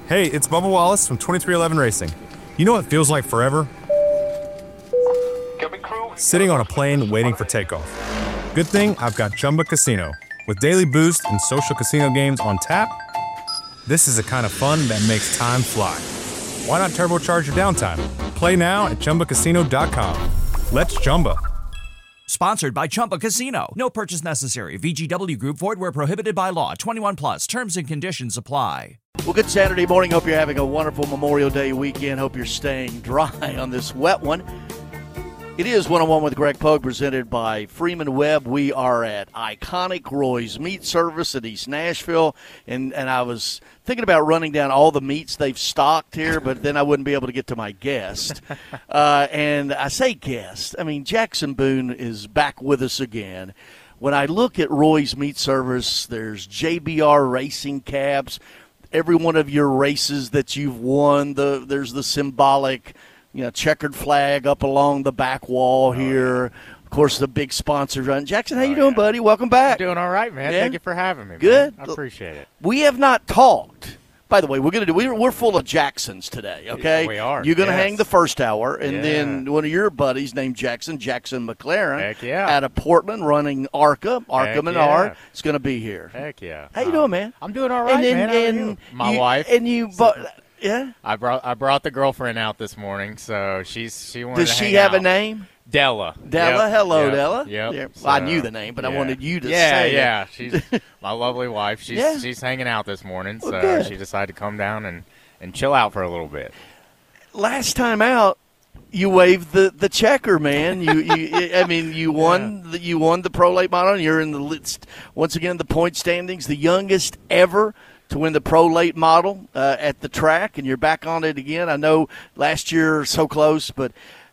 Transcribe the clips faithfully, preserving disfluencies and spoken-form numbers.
Hey, it's Bubba Wallace from twenty-three eleven Racing. You know what feels like forever? Sitting on a plane waiting for takeoff. Good thing I've got Chumba Casino. With daily boost and social casino games on tap, this is the kind of fun that makes time fly. Why not turbocharge your downtime? Play now at Chumba Casino dot com. Let's Chumba. Sponsored by Chumba Casino. No purchase necessary. V G W Group. Void where prohibited by law. twenty-one plus. Terms and conditions apply. Well, good Saturday morning. Hope you're having a wonderful Memorial Day weekend. Hope you're staying dry on this wet one. It is one-on-one with Greg Pogue, presented by Freeman Webb. We are at iconic Roy's Meat Service in East Nashville, and, and I was thinking about running down all the meats they've stocked here, but then I wouldn't be able to get to my guest. Uh, and I say guest. I mean, Jackson Boone is back with us again. When I look at Roy's Meat Service, there's J B R Racing cabs. Every one of your races that you've won, the there's the symbolic – you know, checkered flag up along the back wall here. Of course, the big sponsors run. Jackson, how you oh, doing, yeah. buddy? Welcome back. I'm doing all right, man. Yeah? Thank you for having me. Good. Man. I appreciate it. We have not talked. By the way, we're gonna do. We're, we're full of Jacksons today. Okay, yeah, we are. You're gonna yes. hang the first hour, and yeah. then one of your buddies named Jackson, Jackson McLaren, Heck yeah. out of Portland, running ARCA, ARCA Heck Menard, yeah. is gonna be here. Heck yeah. How you um, doing, man? I'm doing all right, and then, man. How and are you? My you, wife. And you, but. Yeah, I brought I brought the girlfriend out this morning, so she's she wanted Does to she hang have out. a name? Della. Della, yep. hello, yep. Della. Yep. Yeah. So, well, I knew the name, but yeah. I wanted you to yeah, say yeah. it. She's my lovely wife. She's Yeah. she's hanging out this morning, Well, so good. she decided to come down and, and chill out for a little bit. Last time out, you waved the, the checker, man. You, you I mean, you won Yeah. the, you won the Pro Late Model. You're in the list once again the point standings, the youngest ever to win the Pro Late Model uh, at the track, and you're back on it again. I know last year so close, but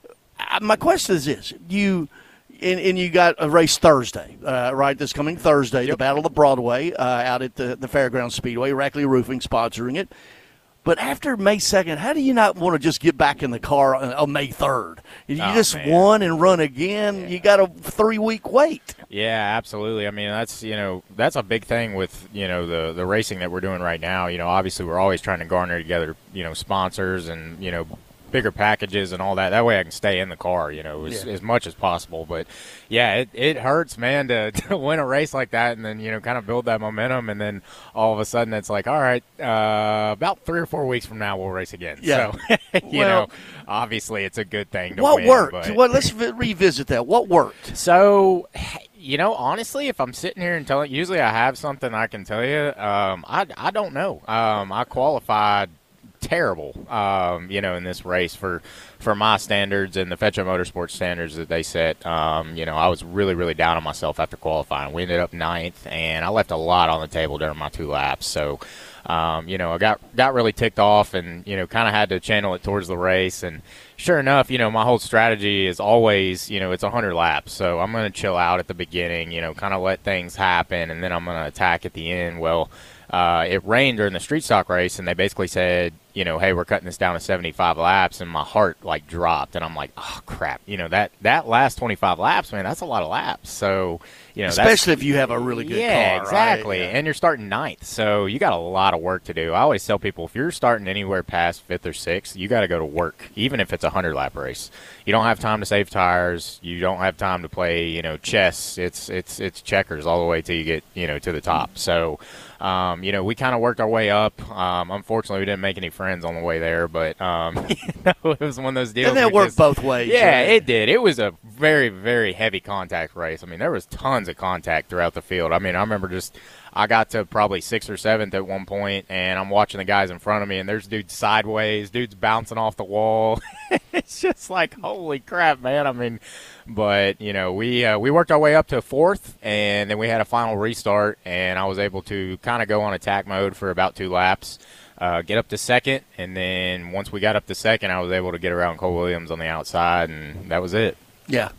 I, my question is this: you and, and you got a race Thursday, uh, right? This coming Thursday, Yep. the Battle of Broadway uh, out at the the Fairgrounds Speedway. Rackley Roofing sponsoring it. But after May second, how do you not want to just get back in the car on, on May third? You Oh, just man. won and run again. Yeah. You got a three-week wait. Yeah, absolutely. I mean, that's, you know, that's a big thing with, you know, the the racing that we're doing right now. You know, obviously we're always trying to garner together, you know, sponsors and, you know, bigger packages and all that. That way I can stay in the car, you know, as, Yeah. as much as possible. But, yeah, it, it hurts, man, to, to win a race like that and then, you know, kind of build that momentum. And then all of a sudden it's like, all right, uh, about three or four weeks from now we'll race again. Yeah. So, you Well, know, obviously it's a good thing to What win. worked? But. Well, let's vi- revisit that. What worked? So, you know, honestly, if I'm sitting here and telling, usually I have something I can tell you. Um, I, I don't know. Um, I qualified terrible, um, you know, in this race for, for my standards and the Fetcher Motorsports standards that they set. Um, you know, I was really, really down on myself after qualifying. We ended up ninth, and I left a lot on the table during my two laps. So, um, you know, I got got really ticked off and, you know, kind of had to channel it towards the race. And sure enough, you know, my whole strategy is always, you know, it's one hundred laps. So I'm going to chill out at the beginning, you know, kind of let things happen, and then I'm going to attack at the end. Well, uh, it rained during the street stock race, and they basically said, you know, hey, we're cutting this down to seventy-five laps, and my heart, like, dropped. And I'm like, oh, crap. You know, that, that last twenty-five laps, man, that's a lot of laps. So, you know, Especially if you have a really good yeah, car, exactly. right? Yeah. And you're starting ninth, so you got a lot of work to do. I always tell people, if you're starting anywhere past fifth or sixth, you got to go to work, even if it's a hundred-lap race. You don't have time to save tires. You don't have time to play, you know, chess. It's it's it's checkers all the way till you get, you know, to the top. So, um, you know, we kind of worked our way up. Um, unfortunately, we didn't make any friends on the way there, but um, you know, it was one of those deals. And that where worked just- both ways. Yeah, right? it did. It was a very, very heavy contact race. I mean, there was tons of contact throughout the field. I mean, I remember just I got to probably sixth or seventh at one point, and I'm watching the guys in front of me, and there's dudes sideways, dudes bouncing off the wall. It's just like, holy crap, man. I mean, but, you know, we uh, we worked our way up to fourth, and then we had a final restart, and I was able to kind of go on attack mode for about two laps. Uh, get up to second, and then once we got up to second, I was able to get around Cole Williams on the outside, and that was it. Yeah.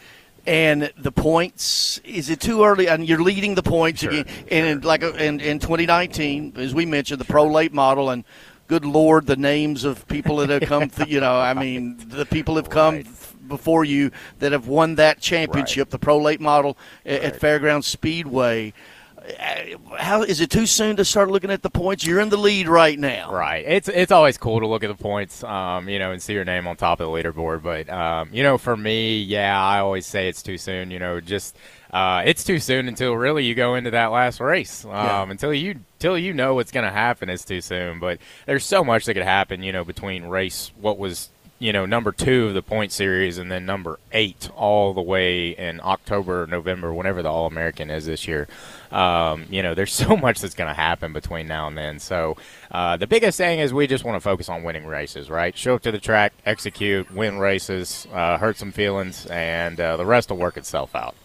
And the points, is it too early? And you're leading the points Sure, again. And in, like in, in twenty nineteen, as we mentioned, the Pro Late Model, and good Lord, the names of people that have come, th- you know, I mean, the people have come Right. f- before you that have won that championship, Right. the Pro Late Model at, Right. at Fairgrounds Speedway. How is it too soon to start looking at the points? You're in the lead right now. Right. It's it's always cool to look at the points, um, you know, and see your name on top of the leaderboard. But, um, you know, for me, yeah, I always say it's too soon. You know, just uh, it's too soon until really you go into that last race. Um, yeah. Until you until you know what's going to happen, it's too soon. But there's so much that could happen, you know, between race what was – you know, number two of the point series and then number eight all the way in October, November, whenever the All-American is this year. Um, you know, there's so much that's going to happen between now and then. So uh, the biggest thing is we just want to focus on winning races, right? Show up to the track, execute, win races, uh, hurt some feelings, and uh, the rest will work itself out.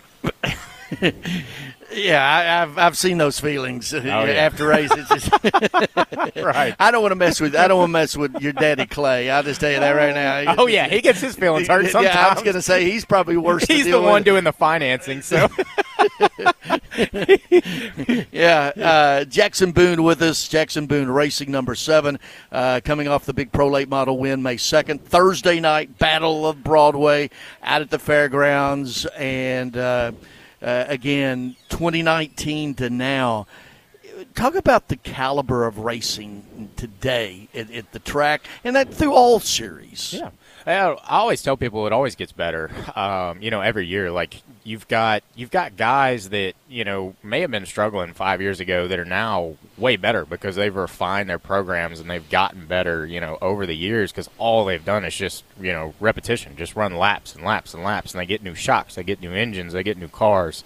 Yeah, I, I've I've seen those feelings oh, yeah. after races. Right. I don't want to mess with I don't want to mess with your daddy Clay. I'll just tell you that right now. Oh yeah, he gets his feelings hurt sometimes. Yeah, I was going to say he's probably worse. He's to the deal one with. doing the financing. So yeah, uh, Jackson Boone with us. Jackson Boone Racing number seven, uh, coming off the big Pro Late Model win May second, Thursday night Battle of Broadway out at the fairgrounds, and. Uh, Uh, again, twenty nineteen to now, talk about the caliber of racing today at, at the track and that through all series. Yeah. I always tell people it always gets better, um, you know, every year. Like, you've got you've got guys that, you know, may have been struggling five years ago that are now way better because they've refined their programs and they've gotten better, you know, over the years because all they've done is just, you know, repetition, just run laps and laps and laps, and they get new shocks, they get new engines, they get new cars.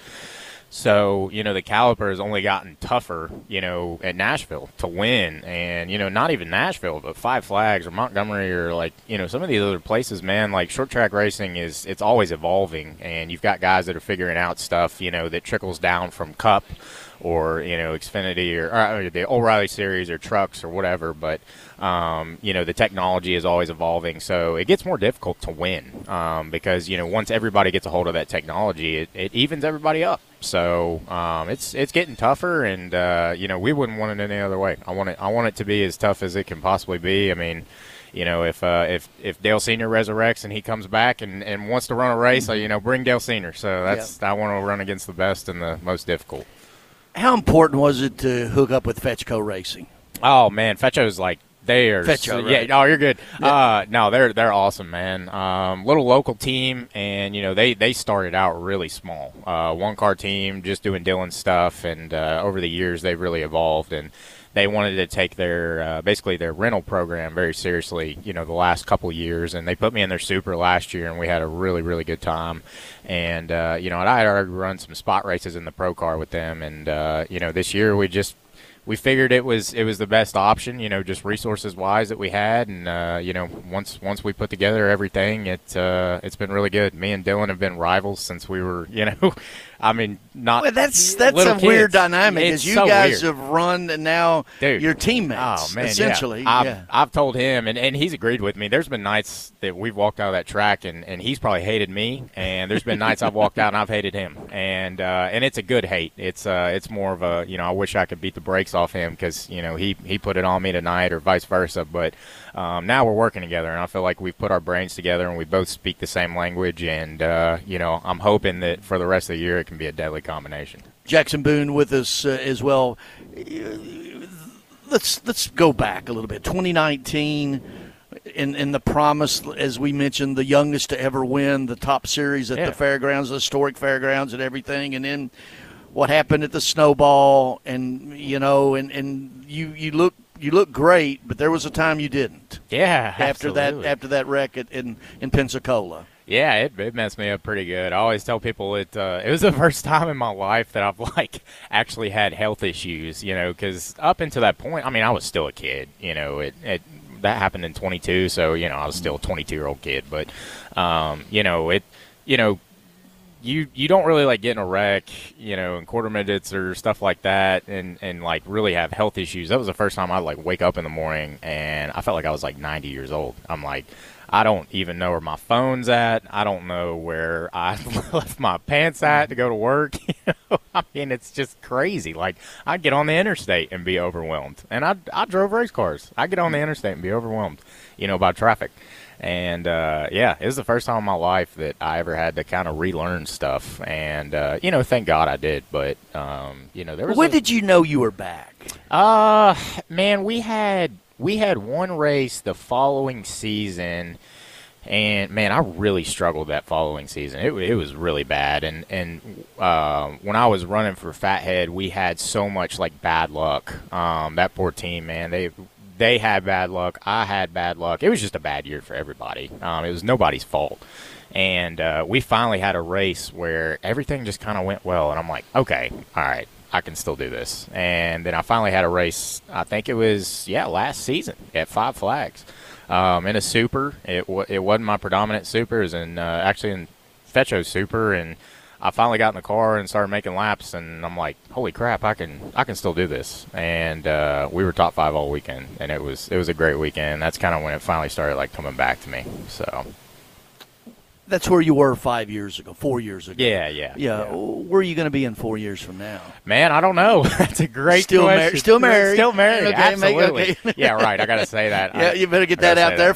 So, you know, the caliber has only gotten tougher, you know, at Nashville to win. And, you know, not even Nashville, but Five Flags or Montgomery or, like, you know, some of these other places, man, like short track racing is, it's always evolving. And you've got guys that are figuring out stuff, you know, that trickles down from Cup or, you know, Xfinity or, or the O'Reilly Series or trucks or whatever. But, um, you know, the technology is always evolving. So it gets more difficult to win um, because, you know, once everybody gets a hold of that technology, it, it evens everybody up. So um, it's it's getting tougher, and uh, you know, we wouldn't want it any other way. I want it I want it to be as tough as it can possibly be. I mean, you know, if uh, if if Dale Senior resurrects and he comes back and, and wants to run a race, mm-hmm. you know, bring Dale Senior. So that's yep. I want to run against the best and the most difficult. How important was it to hook up with Fetchco Racing? Oh man, Fetcho's like. They are, Fetcho, right? yeah. Oh, you're good. Yeah. Uh, no, they're they're awesome, man. Um, little local team, and you know they, they started out really small, uh, one car team, just doing Dylan stuff, and uh, over the years they've really evolved, and they wanted to take their uh, basically their rental program very seriously. You know, the last couple of years, and they put me in their Super last year, and we had a really really good time. And uh, you know, and I had already run some spot races in the pro car with them, and uh, you know, this year we just. We figured it was it was the best option, you know, just resources wise that we had, and uh, you know, once once we put together everything, it uh, it's been really good. Me and Dylan have been rivals since we were, you know, I mean, not. Well, that's that's a kids. weird dynamic, it's as you so guys weird. have run and now Dude. you're teammates. Oh man, essentially. Yeah. I've, yeah. I've told him, and, and he's agreed with me. There's been nights that we've walked out of that track, and, and he's probably hated me, and there's been nights I've walked out and I've hated him, and uh, and it's a good hate. It's uh, it's more of a, you know, I wish I could beat the brakes off him because. You know, he, he put it on me tonight or vice versa. But um, now we're working together, and I feel like we've put our brains together and we both speak the same language. And, uh, you know, I'm hoping that for the rest of the year it can be a deadly combination. Jackson Boone with us uh, as well. Let's let's go back a little bit. twenty nineteen, in, in the promise, as we mentioned, the youngest to ever win the top series at yeah. the fairgrounds, the historic fairgrounds and everything. And then what happened at the Snowball, and you know, and, and you, you look you look great, but there was a time you didn't. Yeah, after absolutely. that after that wreck at, in in Pensacola. Yeah, it, it messed me up pretty good. I always tell people it uh, it was the first time in my life that I've like actually had health issues. You know, because up until that point, I mean, I was still a kid. You know, it it that happened in twenty-two, so you know, I was still a twenty-two year old kid. But um, you know, it you know. You you don't really like get in a wreck, you know, in quarter midgets or stuff like that, and, and like really have health issues. That was the first time I like wake up in the morning and I felt like I was like ninety years old. I'm like, I don't even know where my phone's at. I don't know where I left my pants at to go to work. You know? I mean, it's just crazy. Like, I'd get on the interstate and be overwhelmed. And I I drove race cars. I'd get on the interstate and be overwhelmed, you know, by traffic. And, uh, yeah, it was the first time in my life that I ever had to kind of relearn stuff. And, uh, you know, thank God I did. But, um, you know, there was When a, did you know you were back? Uh, man, we had we had one race the following season. And, man, I really struggled that following season. It, it was really bad. And, and uh, when I was running for Fathead, we had so much, like, bad luck. Um, that poor team, man, they they had bad luck. I had bad luck. It was just a bad year for everybody. Um, it was nobody's fault. And uh, we finally had a race where everything just kind of went well. And I'm like, okay, all right, I can still do this. And then I finally had a race, I think it was, yeah, last season at Five Flags. Um, in a super, it w- it wasn't my predominant super. It was in uh, actually in Fetcho's super, and I finally got in the car and started making laps, and I'm like, holy crap, I can I can still do this. And uh, we were top five all weekend, and it was it was a great weekend. That's kind of when it finally started like coming back to me. So That's where you were five years ago, four years ago. yeah, yeah, Yeah. Where are you going to be in four years from now? Man, I don't know. That's a great Still question. married. Still married. Still married. Okay, make- Absolutely. okay. Yeah, right. I got to say that. Yeah, I, you better get I that gotta out say there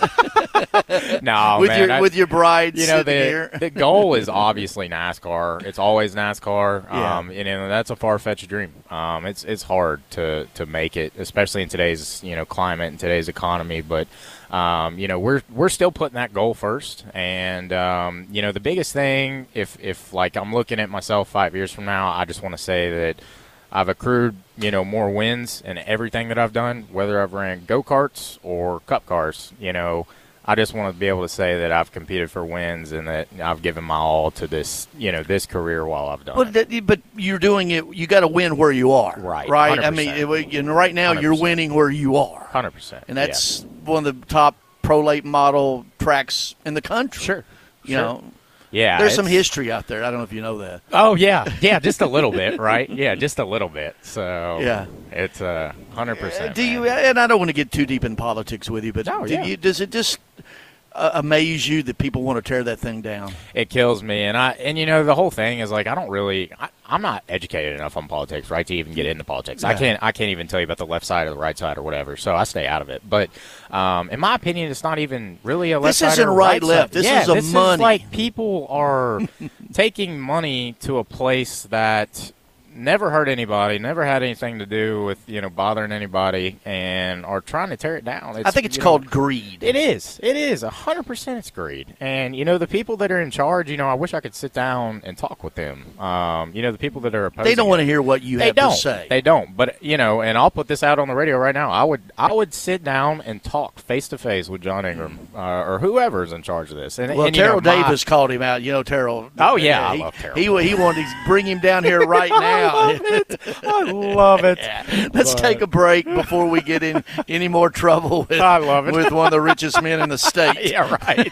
that. front. No, with man. your I- with your bride you know, sitting the, here. the goal is obviously NASCAR. It's always NASCAR. Yeah. Um, and, and that's a far-fetched dream. Um, it's it's hard to, to make it, especially in today's you know climate and today's economy. But um, you know, we're we're still putting that goal first. And um, you know, the biggest thing, if if like I'm looking at myself five years from now, I just want to say that I've accrued you know more wins in everything that I've done, whether I've ran go-karts or cup cars. You know. I just want to be able to say that I've competed for wins and that I've given my all to this, you know, this career while I've done But, it. that, but you're doing it. You got to win where you are. Right, Right. I one hundred mean, percent. it, you know, right now one hundred you're percent. winning where you are, one hundred percent. and that's one of the top pro late model tracks in the country. Sure. You Sure. know, Yeah. there's some it's- history out there. I don't know if you know that. Oh, yeah. Yeah, just a little bit, right? Yeah, just a little bit. So, Yeah. it's uh, one hundred percent. Do you? man. And I don't want to get too deep in politics with you, but No, do yeah. you, does it just uh, amaze you that people want to tear that thing down? It kills me, and I and you know the whole thing is like I don't really I, I'm not educated enough on politics, right, to even get into politics. I Yeah. can't I can't even tell you about the left side or the right side or whatever, so I stay out of it. But um, in my opinion, it's not even really a left This side isn't or right, right left. side. This yeah, is a this money. is like people are taking money to a place that never hurt anybody, never had anything to do with you know bothering anybody, and are trying to tear it down. I think it's you know, called greed. it is. It is. A hundred percent it's greed. And, you know, the people that are in charge, you know, I wish I could sit down and talk with them. Um, you know, the people that are opposing They don't want to it, hear what you they have don't. to say. They don't. But, you know, and I'll put this out on the radio right now. I would I would sit down and talk face-to-face with John Ingram uh, or whoever's in charge of this. And, Well, and, you know, Terrell my- Davis called him out. You know, Terrell. Oh, yeah, I he, love Terrell. He, he wanted to bring him down here right now. I love it. Let's take a break before we get in any more trouble with, I love it. with one of the richest men in the state. Yeah, right.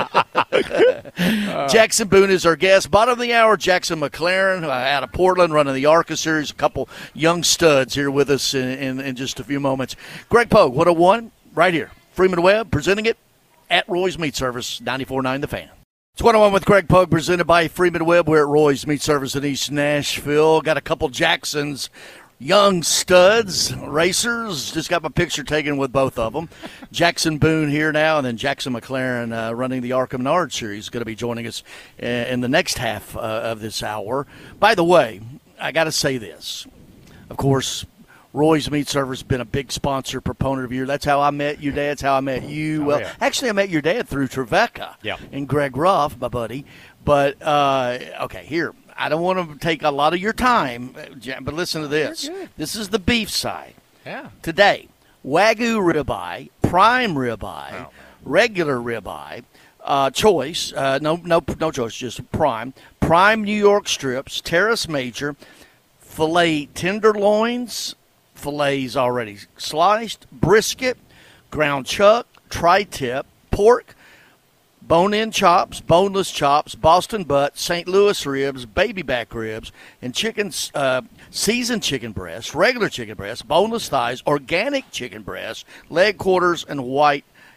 Jackson Boone is our guest. Bottom of the hour, Jackson McLaren uh, out of Portland running the ARCA Series. A couple young studs here with us in, in, in just a few moments. Greg Pogue, one oh one, right here. Freeman Webb presenting it at Roy's Meat Service, ninety-four point nine The Fan. It's one oh one with Greg Pogue presented by Freeman Webb. We're at Roy's Meat Service in East Nashville. Got a couple Jacksons, young studs, racers. Just got my picture taken with both of them. Jackson Boone here now, and then Jackson McLaren uh, running the ARCA Menard Series, going to be joining us uh, in the next half uh, of this hour. By the way, I got to say this. Of course, Roy's Meat Service has been a big sponsor, proponent of your. That's how I met your dad. That's how I met you. Oh, well, yeah. actually, I met your dad through Trevecca Yeah. and Greg Ruff, my buddy. But, uh, okay, here. I don't want to take a lot of your time, but listen to this. This is the beef side. Yeah. Today, Wagyu ribeye, prime ribeye, Oh, regular ribeye, uh, choice, uh, no, no, no choice, just prime, prime New York strips, Terrace Major, filet tenderloins, fillets already sliced, brisket, ground chuck, tri-tip, pork, bone-in chops, boneless chops, Boston butt, Saint Louis ribs, baby back ribs, and chicken, uh, seasoned chicken breast, regular chicken breast, boneless thighs, organic chicken breast, leg quarters, and white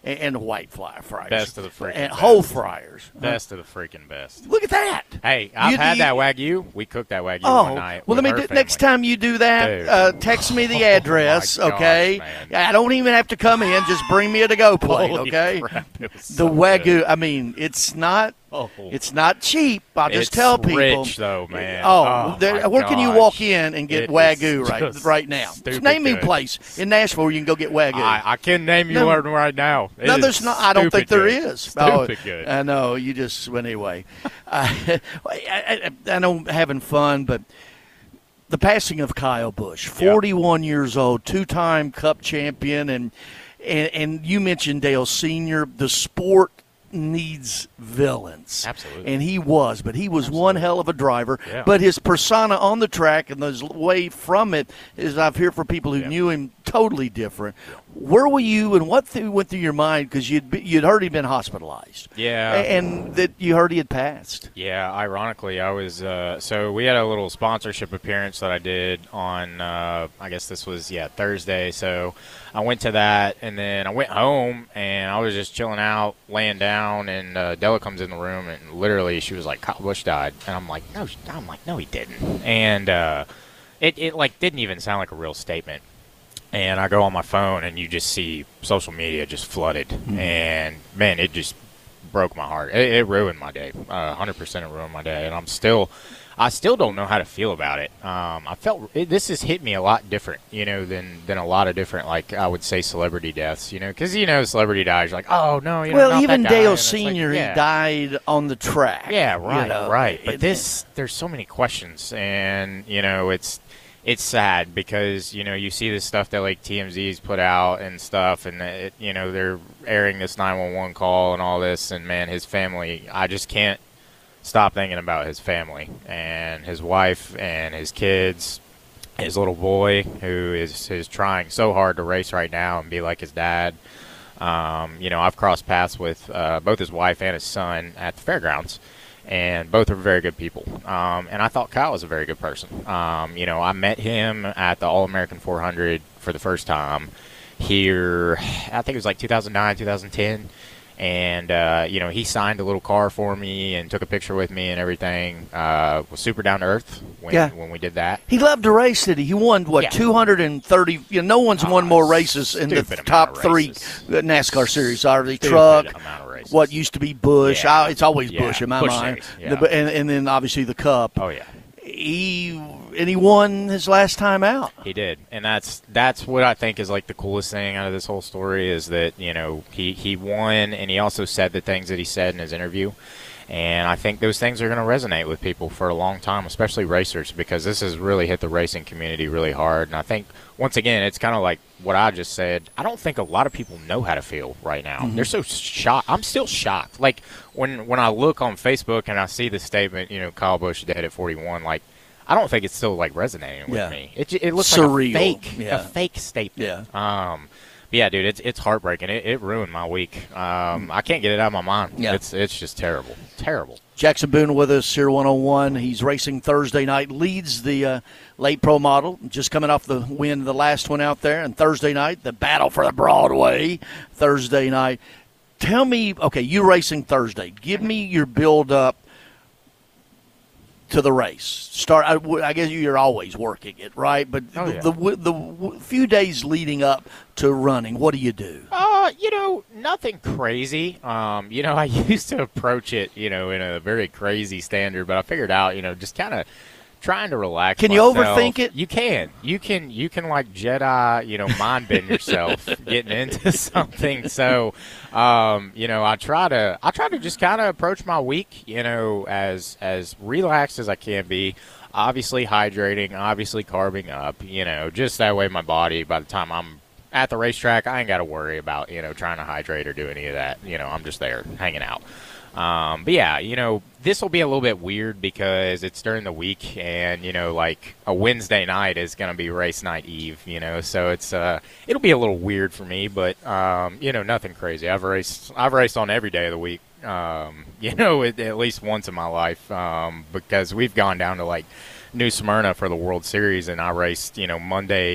and, and white fly fryers. Best of the freaking And best. whole fryers. Best of the freaking best. Look at that. Hey, I've You- had you- that Wagyu. We cooked that Wagyu Oh, one night. well, let with me her do, next family. time you do that, Dude. uh, text me the address, Oh, my gosh, okay? man. I don't even have to come in. Just bring me a to-go plate, Holy okay? crap, it was The so Wagyu, good. I mean, it's not Oh. it's not cheap. I'll just It's tell people. rich, though, man. Oh, Oh, there, my where can you gosh. walk in and get It Wagyu is right just right now? stupid Name me a good. place in Nashville where you can go get Wagyu. I, I can name you No. one right now. It No, is there's not. I don't think stupid there good. is. Stupid Oh, good. I know. You just well, anyway. I, I, I, I know I'm having fun, but the passing of Kyle Busch, forty-one years old, two-time Cup champion, and and and you mentioned Dale Senior. The sport needs villains. Absolutely. And he was, but he was one hell of a driver. Yeah. But his persona on the track and his way from it, as I've heard from people who Yeah. knew him, totally different. Where were you and what th- went through your mind? Because you'd, be- you'd heard he'd been hospitalized. Yeah. A- And that you heard he had passed. Yeah, ironically, I was uh, so we had a little sponsorship appearance that I did on uh, I guess this was yeah Thursday. So I went to that, and then I went home, and I was just chilling out, laying down, and uh, Della comes in the room, and literally she was like, "Kyle Busch died," and I'm like, "No," I'm like, "No, he didn't," and uh, it it like didn't even sound like a real statement. And I go on my phone, and you just see social media just flooded, Mm-hmm. and man, it just broke my heart. It, it ruined my day. Uh, one hundred percent it ruined my day, and I'm still, I still don't know how to feel about it. Um, I felt it, this has hit me a lot different, you know, than than a lot of different, like I would say, celebrity deaths, you know, because you know, celebrity dies, you're like, oh no, you know, Well, not even that guy. Dale And it's like, Senior, yeah. he died on the track. Yeah, you right, know. right. But It- this, there's so many questions, and you know, it's it's sad because you know you see this stuff that like T M Z's put out and stuff, and it, you know they're airing this nine one one call and all this, and man, his family, I just can't stop thinking about his family and his wife and his kids, his little boy who is is trying so hard to race right now and be like his dad. Um, you know, I've crossed paths with uh, both his wife and his son at the fairgrounds, and both are very good people. Um, and I thought Kyle was a very good person. Um, you know, I met him at the All-American four hundred for the first time here, I think it was like two thousand nine, two thousand ten. And, uh, you know, he signed a little car for me and took a picture with me and everything. Uh, was super down to earth when, Yeah. when we did that. He loved to race, did he? He won, what, Yeah. two hundred thirty? You know, no one's Oh, won more races in the stupid amount top of three races. NASCAR series. Are the Stupid truck, amount of races. what used to be Bush. Yeah. I, it's always Yeah. Bush in my Busch mind. series, yeah. The- and, and then obviously the Cup. Oh, yeah. He and he won his last time out. He did, and that's that's what I think is like the coolest thing out of this whole story is that you know he he won, and he also said the things that he said in his interview, and I think those things are going to resonate with people for a long time, especially racers, because this has really hit the racing community really hard. And I think once again, it's kind of like what I just said. I don't think a lot of people know how to feel right now. Mm-hmm. They're so shocked. I'm still shocked. Like when when I look on Facebook and I see the statement, you know, Kyle Busch dead at forty-one, like. I don't think it's still like resonating with Yeah. me. It j- it looks Surreal. like a fake, Yeah. a fake statement. Yeah. Um, but yeah, dude, it's it's heartbreaking. It, it ruined my week. Um, I can't get it out of my mind. Yeah. It's it's just terrible, terrible. Jackson Boone with us here, one oh one. He's racing Thursday night, leads the uh, late pro model, just coming off the win of the last one out there. And Thursday night, the battle for the Broadway, Thursday night. Tell me, okay, you racing Thursday. Give me your build-up to the race. Start. I, I guess you're always working it, right? But Oh, yeah. the, the the few days leading up to running, what do you do? Uh, you know, nothing crazy. Um, you know, I used to approach it, you know, in a very crazy standard, but I figured out, you know, just kind of trying to relax. Can you myself. overthink it? You can. You can. You can like Jedi, you know, mind bend yourself getting into something. So, um, you know, I try to. I try to just kind of approach my week, you know, as as relaxed as I can be. Obviously hydrating, obviously carbing up, you know, just that way my body, by the time I'm at the racetrack, I ain't got to worry about, you know, trying to hydrate or do any of that. You know, I'm just there hanging out. Um, but yeah, you know, this will be a little bit weird because it's during the week, and you know, like a Wednesday night is going to be race night eve. You know, so it's uh, it'll be a little weird for me, but um, you know, nothing crazy. I've raced, I've raced on every day of the week. Um, you know, at, at least once in my life, um, because we've gone down to like New Smyrna for the World Series, and I raced, you know, Monday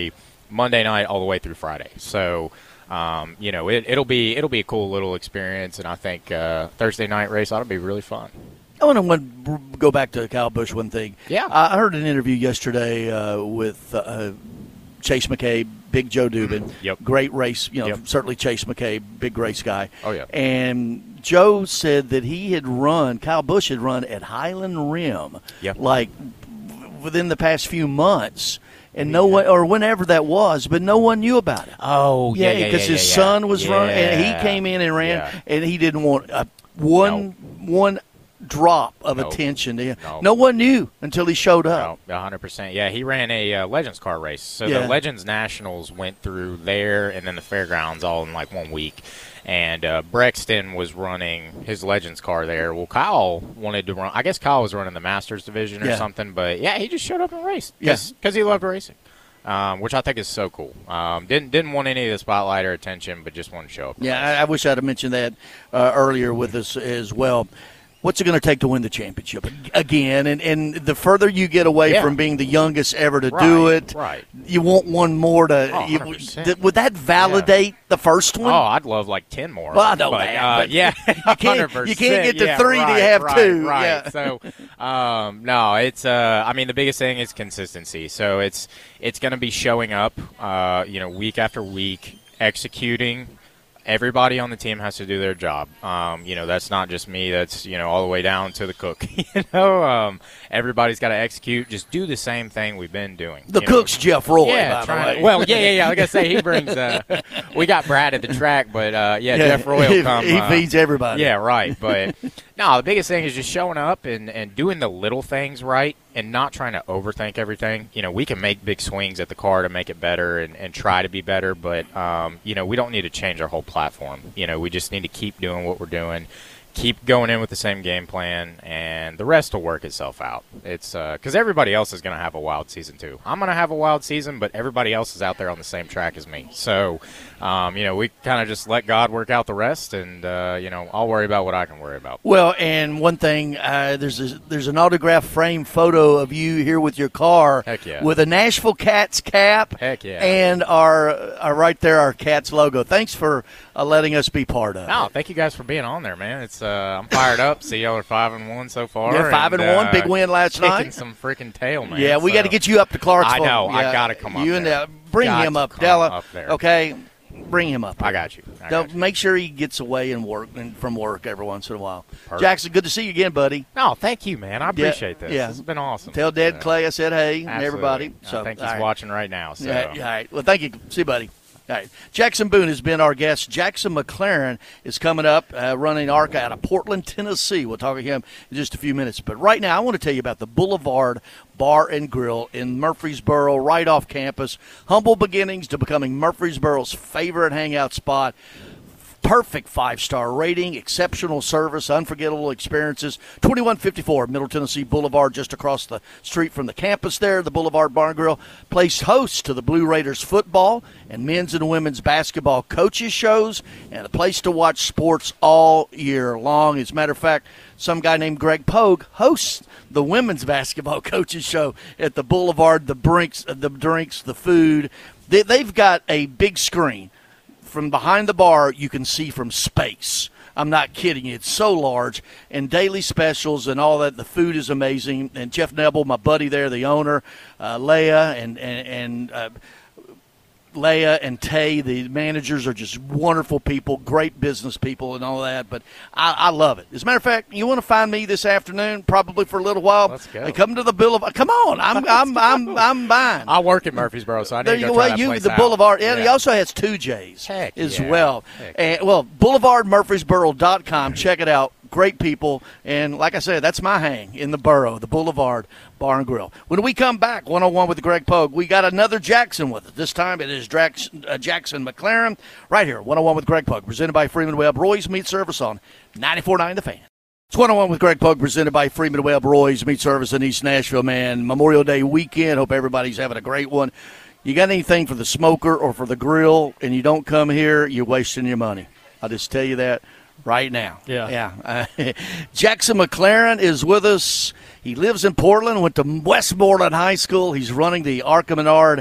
Monday night all the way through Friday. So, um, you know, it, it'll be it'll be a cool little experience, and I think uh, Thursday night race ought to be really fun. I want to go back to Kyle Busch one thing. Yeah. I heard an interview yesterday uh, with uh, Chase McCabe, Big Joe Dubin. Mm-hmm. Yep. Great race. You know, Yep. certainly Chase McCabe, big race guy. Oh, yeah. And Joe said that he had run, Kyle Busch had run at Highland Rim, Yep. like within the past few months. And no one, or whenever that was, but no one knew about it. Oh, yeah, yeah, because yeah, his yeah, son was yeah. running, and he came in and ran, Yeah. and he didn't want uh, one one drop of No. attention to him. No. No one knew until he showed up. No, one hundred percent. Yeah, he ran a uh, Legends car race. So Yeah. the Legends Nationals went through there and then the fairgrounds all in like one week. And uh, Brexton was running his Legends car there. Well, Kyle wanted to run. I guess Kyle was running the Masters division or Yeah. something. But, yeah, he just showed up and raced. Yes, Because he loved racing, um, which I think is so cool. Um, didn't didn't want any of the spotlight or attention, but just wanted to show up. and Yeah, race. I, I wish I'd have mentioned that uh, earlier with us as well. What's it going to take to win the championship again? And and the further you get away Yeah. from being the youngest ever to do Right, it, right. you want one more to. Oh, you, one hundred percent. th- would that validate the first one? Oh, I'd love like ten more. Well, I know but, that, uh, but yeah, you can't- you can't get to yeah, three till you right, have right, two, Right. yeah. So, um, no, it's. Uh, I mean, the biggest thing is consistency. So it's it's going to be showing up, uh, you know, week after week, executing. Everybody on the team has to do their job. Um, you know, that's not just me. That's, you know, all the way down to the cook. you know, um, everybody's got to execute. Just do the same thing we've been doing. the you know. cook's Jeff Roy, Yeah, by the trying- way. well, yeah, yeah, yeah. Like I say, he brings. Uh, we got Brad at the track, but uh, yeah, Jeff Roy will come. He uh, feeds everybody. Yeah, right. But no, the biggest thing is just showing up and, and doing the little things right and not trying to overthink everything. You know, we can make big swings at the car to make it better and, and try to be better, but, um, you know, we don't need to change our whole platform. You know, we just need to keep doing what we're doing, keep going in with the same game plan, and the rest will work itself out. It's because uh, everybody else is going to have a wild season too. I'm going to have a wild season, but everybody else is out there on the same track as me. So, um, you know, we kind of just let God work out the rest, and, uh, you know, I'll worry about what I can worry about. Well, and one thing, uh, there's a, there's an autograph frame photo of you here with your car, Heck yeah. with a Nashville Cats cap, Heck yeah. and our, our right there our Cats logo. Thanks for uh, letting us be part of No, it. thank you guys for being on there, man. It's uh, I'm fired up. See y'all are five and one so far. Yeah, five and one, uh, big win last kicking night. some freaking tail, man. Yeah, we So- got to get you up to Clarksville. I know. I Yeah, gotta come up You and there. uh, bring Got him to up, come Della. up there. Okay, bring him up. I got you. I Don't- got you. Make sure he gets away and work and from work every once in a while. Perfect. Jackson, good to see you again, buddy. No, thank you, man. I appreciate this. yeah. This has been awesome. Tell Dad Yeah. Clay I said hey, and Absolutely. everybody. So I think all he's right. watching right now. So. Yeah, yeah, all right. Well, thank you. See you, buddy. All right. Jackson Boone has been our guest. Jackson McLaren is coming up, uh, running ARCA out of Portland, Tennessee. We'll talk to him in just a few minutes. But right now, I want to tell you about the Boulevard Bar and Grill in Murfreesboro, right off campus. Humble beginnings to becoming Murfreesboro's favorite hangout spot. Perfect five-star rating, exceptional service, unforgettable experiences. twenty-one fifty-four Middle Tennessee Boulevard, just across the street from the campus there. The Boulevard Bar and Grill plays host to the Blue Raiders football and men's and women's basketball coaches shows, and a place to watch sports all year long. As a matter of fact, some guy named Greg Pogue hosts the women's basketball coaches show at the Boulevard. The drinks, the drinks, the food. They, they've got a big screen. From behind the bar, you can see from space. I'm not kidding you. It's so large. And daily specials and all that. The food is amazing. And Jeff Nebel, my buddy there, the owner, uh, Leah and, and, and uh, Leah and Tay, the managers, are just wonderful people, great business people and all that. But I, I love it. As a matter of fact, you want to find me this afternoon, probably for a little while. Let's go. Hey, come to the Boulevard. Come on. I'm I'm I'm I'm buying. I work at Murfreesboro, so I need There to you go go. try Well, that you place the out. Boulevard, and he Yeah. also has two J's Heck as yeah. well. Heck And well, boulevard murfreesboro dot com. Check it out. Great people, and like I said, that's my hang in the borough, the Boulevard Bar and Grill. When we come back, one on one with Greg Pogue, we got another Jackson with us. This time it is Drax, uh, Jackson McLaren, right here, one on one with Greg Pogue, presented by Freeman Webb, Roy's Meat Service on ninety-four point nine The Fan. It's one on one with Greg Pogue, presented by Freeman Webb, Roy's Meat Service in East Nashville, man. Memorial Day weekend. Hope everybody's having a great one. You got anything for the smoker or for the grill, and you don't come here, you're wasting your money. I'll just tell you that right now. Yeah. Yeah. Uh, Jackson McLaren is with us. He lives in Portland, went to Westmoreland High School. He's running the ARCA Menard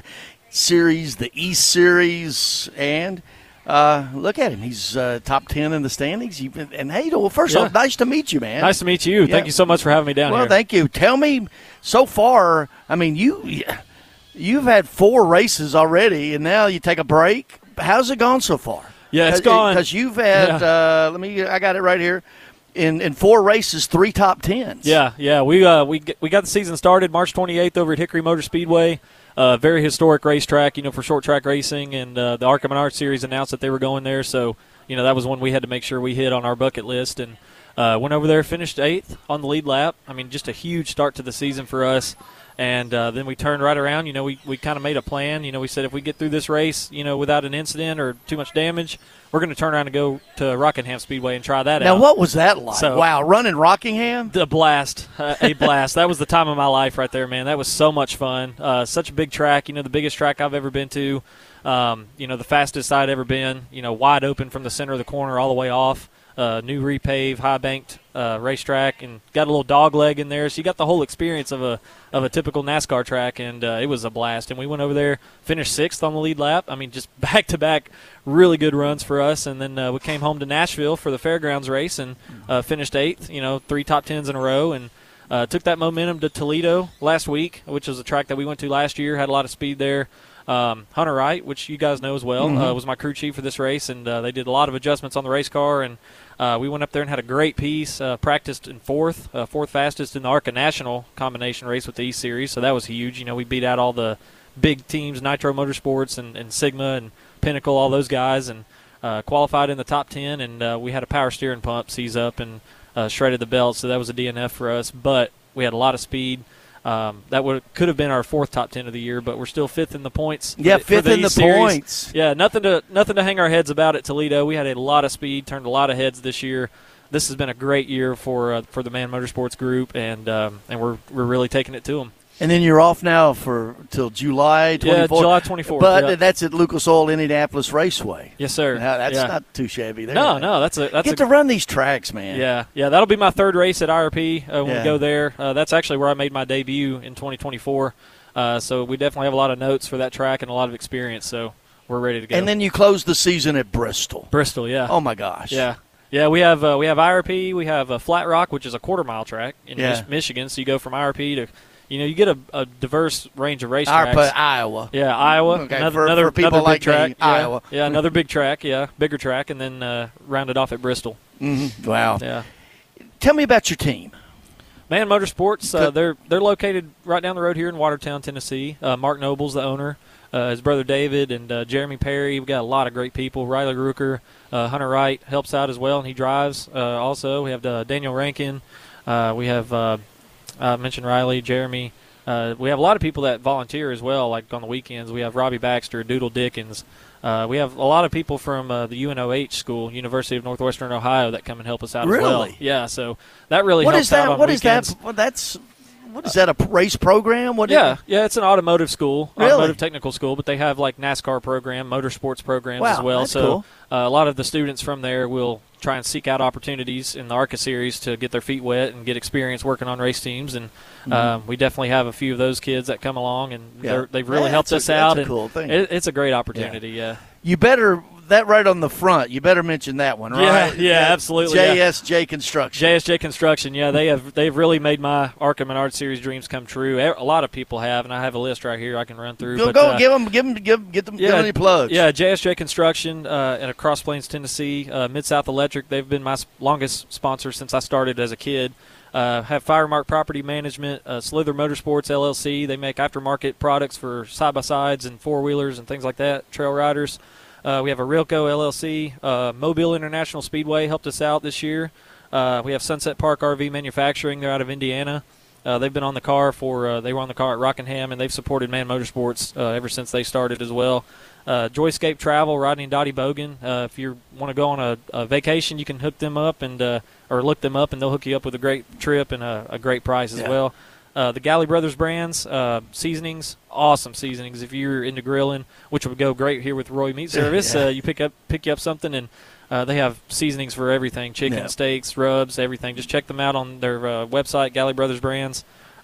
Series, the East Series, and uh, look at him. He's uh, top ten in the standings. You've been, and, hey, well, first yeah. off, nice to meet you, man. Nice to meet you. Yeah. Thank you so much for having me down well, here. Well, thank you. Tell me, so far, I mean, you, you've had four races already, and now you take a break. How's it gone so far? Yeah, it's gone. Because you've had, yeah. uh, let me, I got it right here. In, in four races, three top tens. Yeah, yeah. We uh, we we got the season started March twenty-eighth over at Hickory Motor Speedway. Uh, very historic racetrack, you know, for short track racing. And uh, the ARCA Menards Series announced that they were going there. So, you know, that was one we had to make sure we hit on our bucket list. And uh, went over there, finished eighth on the lead lap. I mean, just a huge start to the season for us. And uh, then we turned right around. You know, we, we kind of made a plan. You know, we said if we get through this race, you know, without an incident or too much damage, we're going to turn around and go to Rockingham Speedway and try that now, out. Now, what was that like? So, wow, running Rockingham? The blast, uh, a blast. That was the time of my life right there, man. That was so much fun. Uh, such a big track, you know, the biggest track I've ever been to. Um, you know, the fastest I'd ever been, you know, wide open from the center of the corner all the way off. Uh, new repave, high-banked uh, racetrack, and got a little dog leg in there. So you got the whole experience of a of a typical NASCAR track, and uh, it was a blast. And we went over there, finished sixth on the lead lap. I mean, just back-to-back really good runs for us. And then uh, we came home to Nashville for the Fairgrounds race and uh, finished eighth, you know, three top tens in a row. And uh, took that momentum to Toledo last week, which was a track that we went to last year, had a lot of speed there. Um, Hunter Wright, which you guys know as well, mm-hmm. uh, was my crew chief for this race, and uh, they did a lot of adjustments on the race car, and uh, we went up there and had a great piece, uh, practiced in fourth, uh, fourth fastest in the ARCA National combination race with the East Series, so that was huge. You know, we beat out all the big teams, Nitro Motorsports and, and Sigma and Pinnacle, all those guys, and uh, qualified in the top ten, and uh, we had a power steering pump, seize up, and uh, shredded the belt, so that was a D N F for us, but we had a lot of speed. Um, that would could have been our fourth top ten of the year, but we're still fifth in the points. Yeah, the, fifth the in the Series. points. Yeah, nothing to nothing to hang our heads about at Toledo. We had a lot of speed, turned a lot of heads this year. This has been a great year for uh, for the Man Motorsports group, and um, and we're we're really taking it to them. And then you're off now for till July twenty-fourth. Yeah, July twenty-fourth. But yeah. that's at Lucas Oil Indianapolis Raceway. Yes, sir. Now, that's yeah. not too shabby there. No, no, that's a that's get a, to run these tracks, man. Yeah, yeah, that'll be my third race at I R P uh, when yeah. we go there. Uh, that's actually where I made my debut in twenty twenty-four. Uh, so we definitely have a lot of notes for that track and a lot of experience. So we're ready to go. And then you close the season at Bristol. Bristol, yeah. Oh my gosh. Yeah. Yeah, we have uh, we have I R P, we have uh, Flat Rock, which is a quarter mile track in yeah. Mich- Michigan. So you go from I R P to, you know, you get a, a diverse range of racetracks. I R P, Iowa. Yeah, Iowa. Okay, another for, another, for people another big like track. me, yeah, Iowa. Yeah, another big track. Yeah, bigger track, and then uh, rounded off at Bristol. Mm-hmm. Wow. Yeah. Tell me about your team. Man Motorsports. Uh, they're they're located right down the road here in Watertown, Tennessee. Uh, Mark Noble's the owner. Uh, his brother David and uh, Jeremy Perry. We've got a lot of great people. Riley Rucker, uh, Hunter Wright helps out as well, and he drives. Uh, also, we have uh, Daniel Rankin. Uh, we have uh, I mentioned Riley, Jeremy. Uh, we have a lot of people that volunteer as well, like on the weekends. We have Robbie Baxter, Doodle Dickens. Uh, we have a lot of people from uh, the U N O H school, University of Northwestern Ohio, that come and help us out really? as well. Yeah, so that really what helps is that? out on What is weekends. that? Well, that's what is that? A race program? What? Yeah, is yeah, it's an automotive school, really? automotive technical school, but they have like NASCAR program, motorsports programs wow, as well. That's so cool. uh, a lot of the students from there will try and seek out opportunities in the ARCA series to get their feet wet and get experience working on race teams. And mm-hmm. um, we definitely have a few of those kids that come along, and yeah. they're, they've really yeah, helped us a, out. That's a and cool thing. It, it's a great opportunity. Yeah. yeah. You better that right on the front. You better mention that one, right? Yeah, yeah, absolutely. J S J yeah. Construction. J S J Construction. Yeah, they have they've really made my ARCA Menards Series dreams come true. A lot of people have, and I have a list right here I can run through. Go, but, go uh, give them, give them, give, get them, yeah, give them any plugs. Yeah, J S J Construction uh, in Cross Plains, Tennessee. Uh, Mid-South Electric. They've been my longest sponsor since I started as a kid. Uh, have Firemark Property Management, uh, Slither Motorsports L L C. They make aftermarket products for side-by-sides and four-wheelers and things like that, trail riders. Uh, we have Arilco L L C. Uh, Mobile International Speedway helped us out this year. Uh, we have Sunset Park R V Manufacturing. They're out of Indiana. Uh, they've been on the car for uh, – they were on the car at Rockingham, and they've supported Man Motorsports uh, ever since they started as well. Uh, Joyscape Travel, Rodney and Dottie Bogan. Uh, if you want to go on a, a vacation, you can hook them up and uh, or look them up, and they'll hook you up with a great trip and a, a great price as yeah. well. Uh, the Galley Brothers brands, uh, seasonings, awesome seasonings. If you're into grilling, which would go great here with Roy Meat Service, yeah. uh, you pick up pick you up something, and uh, they have seasonings for everything: chicken, yeah. steaks, rubs, everything. Just check them out on their uh, website, Galley Brothers Brands.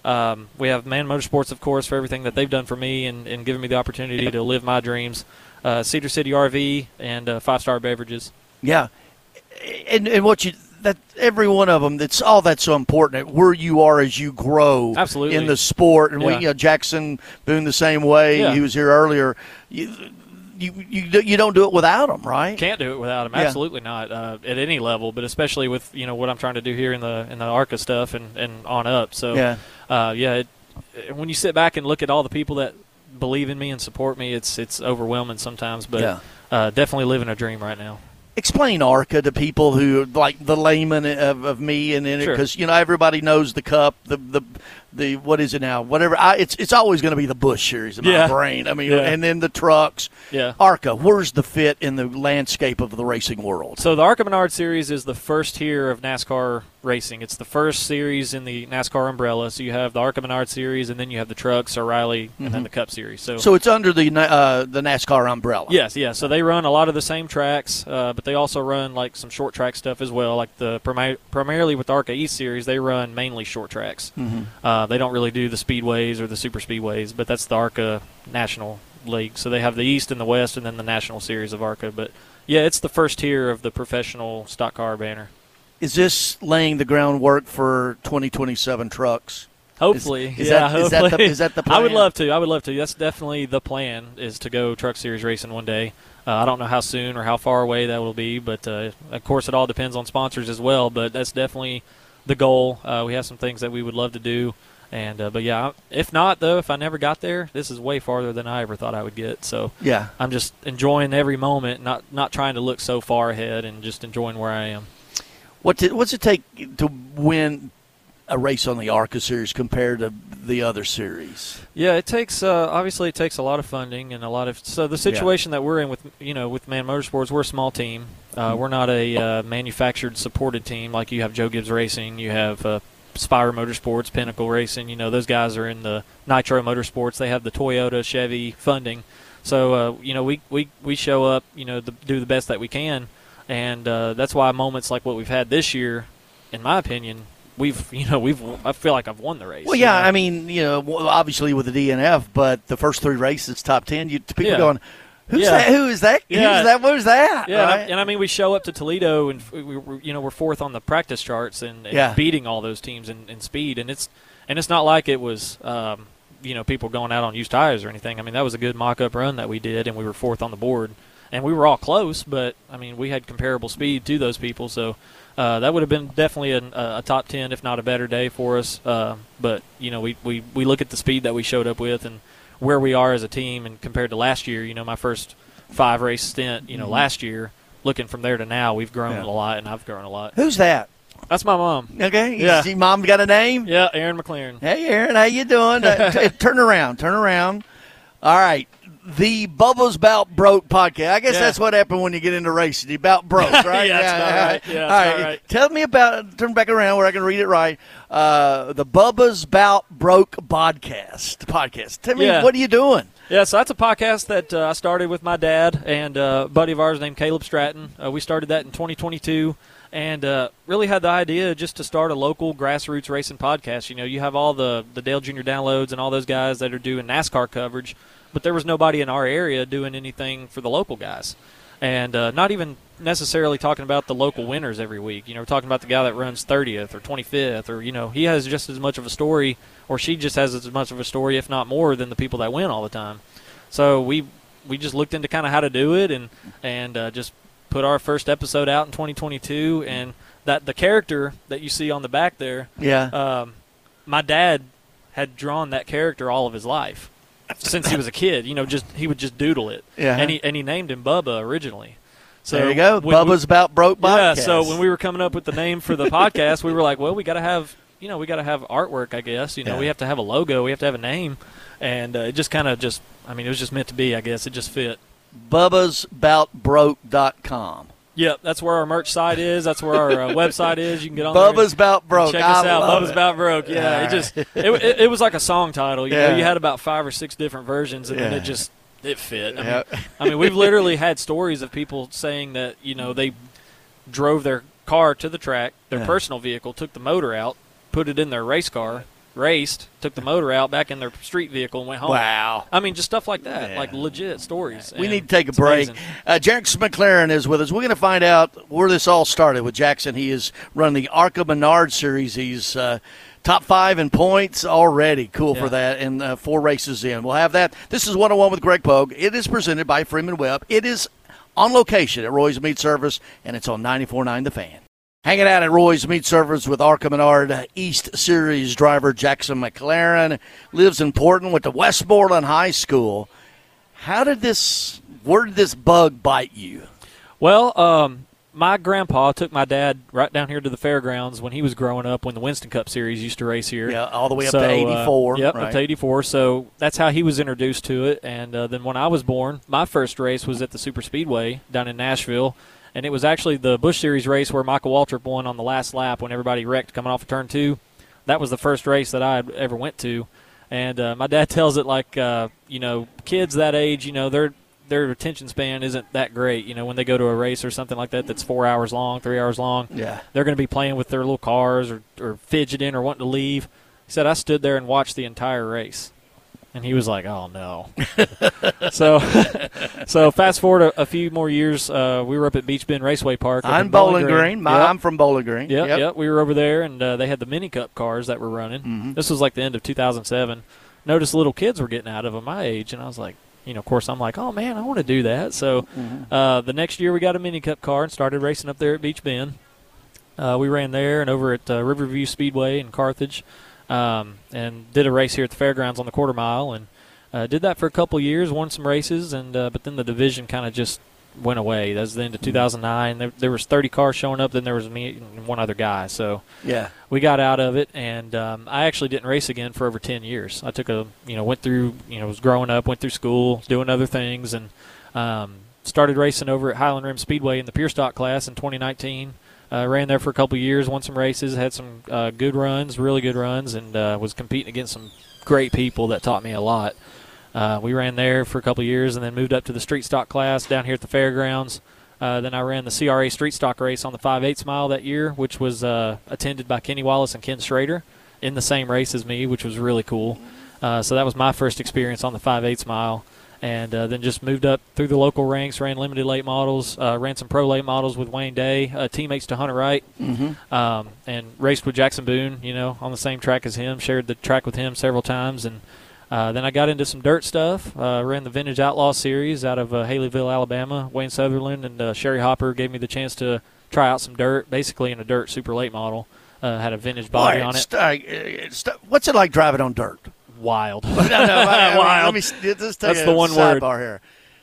Um, we have Man Motorsports, of course, for everything that they've done for me and, and given me the opportunity to live my dreams. Uh, Cedar City R V and uh, Five Star Beverages. Yeah, and and what you that every one of them. That's all that's so important. Where you are as you grow, absolutely, in the sport. And yeah. we, you know, Jackson Boone the same way. Yeah. He was here earlier. You, You, you you don't do it without them, right? Can't do it without them. Yeah. Absolutely not uh, at any level, but especially with you know what I'm trying to do here in the in the ARCA stuff and, and on up. So yeah, uh, yeah. It, when you sit back and look at all the people that believe in me and support me, it's it's overwhelming sometimes. But yeah. uh, definitely living a dream right now. Explain ARCA to people who like the layman of, of me and in it, because Sure. you know everybody knows the Cup, the the the what is it now? Whatever. I, it's it's always going to be the Busch Series in my Yeah. brain. I mean, Yeah. and then the trucks. Yeah. ARCA, where's the fit in the landscape of the racing world? So the ARCA Menard Series is the first tier of NASCAR racing. It's the first series in the NASCAR umbrella. So you have the ARCA Menard Series, and then you have the trucks, O'Reilly, and then the Cup Series. So, So it's under the uh, the NASCAR umbrella. yes, yeah. So they run a lot of the same tracks, uh, but they also run like some short track stuff as well. Like the primi- primarily with the ARCA East Series, they run mainly short tracks. Mm-hmm. Uh, they don't really do the speedways or the super speedways, but that's the ARCA National League. So they have the East and the West, and then the National Series of ARCA. But yeah, it's the first tier of the professional stock car banner. Is this laying the groundwork for twenty twenty-seven trucks? Hopefully, Is- is yeah. that- is that the- hopefully. is that the I would plan? love to. I would love to. That's definitely the plan. Is to go Truck Series racing one day. Uh, I don't know how soon or how far away that will be, but uh, of course it all depends on sponsors as well. But that's definitely the goal. Uh, we have some things that we would love to do, and uh, but yeah, if not though, if I never got there, this is way farther than I ever thought I would get. So Yeah. I'm just enjoying every moment, not not trying to look so far ahead, and just enjoying where I am. What did, what's it take to win a race on the ARCA Series compared to the other series? Yeah, it takes uh, obviously it takes a lot of funding and a lot of so the situation that we're in with you know with Man Motorsports, we're a small team. Uh, we're not a uh, manufactured supported team like you have Joe Gibbs Racing, you have uh, Spire Motorsports, Pinnacle Racing. You know those guys are in the Nitro Motorsports. They have the Toyota, Chevy funding. So uh, you know we, we, we show up, you know, the, do the best that we can, and uh, that's why moments like what we've had this year, in my opinion. We've, you know, we've. I feel like I've won the race. Well, yeah, you know? I mean, you know, obviously with the D N F, but the first three races, top ten, you people Yeah. going, who's Yeah. that? Who is that? Yeah. Who's that? Where's that? Yeah, and, I, right? and I mean, we show up to Toledo, and we, we, you know, we're fourth on the practice charts, and, and Yeah. beating all those teams in, in speed, and it's and it's not like it was, um, you know, people going out on used tires or anything. I mean, that was a good mock-up run that we did, and we were fourth on the board, and we were all close, but I mean, we had comparable speed to those people, so. Uh, that would have been definitely an, a, a top ten, if not a better day for us. Uh, but, you know, we, we, we look at the speed that we showed up with and where we are as a team and compared to last year. You know, my first five-race stint, you know, mm-hmm. last year, looking from there to now, we've grown Yeah. a lot, and I've grown a lot. Who's that? That's my mom. Okay. Yeah. Your mom got a name? Yeah, Aaron McLaren. Hey, Aaron, how you doing? uh, t- turn around. Turn around. All right. The Bubba's Bout Broke podcast. I guess Yeah. that's what happened when you get into racing. You about broke, right? Yeah, that's about right. Yeah, All that's right. about right. Tell me about, turn back around where I can read it right. Uh, the Bubba's Bout Broke podcast. Podcast. Tell me, Yeah. what are you doing? Yeah, so that's a podcast that uh, I started with my dad and uh, a buddy of ours named Caleb Stratton. Uh, we started that in twenty twenty-two and uh, really had the idea just to start a local grassroots racing podcast. You know, you have all the, the Dale Junior Downloads and all those guys that are doing NASCAR coverage, but there was nobody in our area doing anything for the local guys. And uh, not even necessarily talking about the local winners every week. You know, we're talking about the guy that runs thirtieth or twenty-fifth, or, you know, he has just as much of a story, or she just has as much of a story, if not more, than the people that win all the time. So we we just looked into kind of how to do it, and and uh, just put our first episode out in twenty twenty-two. And that the character that you see on the back there, Yeah. um, my dad had drawn that character all of his life since he was a kid. You know, just he would just doodle it. Yeah. And he and he named him Bubba originally. So there you go. when Bubba's we, About Broke podcast. Yeah. So when we were coming up with the name for the podcast, we were like, well, we got to have you know we got to have artwork. I guess you know Yeah. we have to have a logo. We have to have a name, and uh, it just kind of just I mean it was just meant to be. I guess it just fit. Bubba's Bout Broke dot com. Yep, that's where our merch site is. That's where our uh, website is. You can get on Bubba's there. Bout Broke. Check us I out. love Bubba's it. About Broke. Yeah, All it just it, it, it was like a song title. You Yeah. know, you had about five or six different versions, and then Yeah. it just it fit. I mean, Yeah. I mean, we've literally had stories of people saying that you know they drove their car to the track, their Yeah. personal vehicle, took the motor out, put it in their race car, raced, took the motor out back in their street vehicle and went home. Wow. I mean, just stuff like that, Yeah. like legit stories. We And need to take a it's break. amazing. Uh, Jackson McLaren is with us. We're going to find out where this all started with Jackson. He is running the ARCA Menard Series. He's uh, top five in points already. Cool Yeah. for that. And uh, four races in. We'll have that. This is one oh one with Greg Pogue. It is presented by Freeman Webb. It is on location at Roy's Meat Service, and it's on ninety-four point nine The Fan. Hanging out at Roy's Meat Service with ARCA Menard East Series driver Jackson McLaren. Lives in Portland, went to Westmoreland High School. How did this, where did this bug bite you? Well, um, my grandpa took my dad right down here to the fairgrounds when he was growing up, when the Winston Cup Series used to race here. Yeah, all the way up So, to eighty-four. Uh, yep, right? up to eighty-four. So that's how he was introduced to it. And uh, then when I was born, my first race was at the Super Speedway down in Nashville. And it was actually the Busch Series race where Michael Waltrip won on the last lap when everybody wrecked coming off of turn two. That was the first race that I ever went to. And uh, my dad tells it like, uh, you know, kids that age, you know, their their attention span isn't that great. You know, when they go to a race or something like that that's four hours long, three hours long, Yeah. they're going to be playing with their little cars or, or fidgeting or wanting to leave. He said, I stood there and watched the entire race. And he was like, oh, no. so so fast forward a, a few more years, uh, we were up at Beach Bend Raceway Park. up I'm in Bowling Green. My, Yep. I'm from Bowling Green. Yep, Yep. yep, we were over there, and uh, they had the Mini Cup cars that were running. Mm-hmm. This was like the end of two thousand seven. Noticed little kids were getting out of them my age, and I was like, you know, of course, I'm like, oh, man, I want to do that. So Mm-hmm. uh, the next year we got a Mini Cup car and started racing up there at Beach Bend. Uh, we ran there and over at uh, Riverview Speedway in Carthage, um, and did a race here at the fairgrounds on the quarter mile, and uh, did that for a couple years, won some races, and uh, but then the division kind of just went away. That was the end of two thousand nine. There, there was thirty cars showing up, then there was me and one other guy. So Yeah. we got out of it, and um, I actually didn't race again for over ten years. I took a, you know, went through, you know, was growing up, went through school, doing other things, and um, started racing over at Highland Rim Speedway in the pure stock class in twenty nineteen. Uh, ran there for a couple years, won some races, had some uh, good runs, really good runs, and uh, was competing against some great people that taught me a lot. Uh, we ran there for a couple years and then moved up to the street stock class down here at the fairgrounds. Uh, then I ran the C R A street stock race on the five eighths mile that year, which was uh, attended by Kenny Wallace and Ken Schrader in the same race as me, which was really cool. Uh, so that was my first experience on the five eighths mile. And uh, then just moved up through the local ranks, ran limited late models, uh, ran some pro late models with Wayne Day, uh, teammates to Hunter Wright, Mm-hmm. um, and raced with Jackson Boone, you know, on the same track as him, shared the track with him several times. And uh, then I got into some dirt stuff, uh, ran the Vintage Outlaw Series out of uh, Haleyville, Alabama. Wayne Sutherland and uh, Sherry Hopper gave me the chance to try out some dirt, basically in a dirt super late model. Uh, had a vintage body All right, on it. st- uh, st- what's it like driving on dirt? Wild. no, no, I mean, Wild. Let me just take That's a the one word. sidebar here.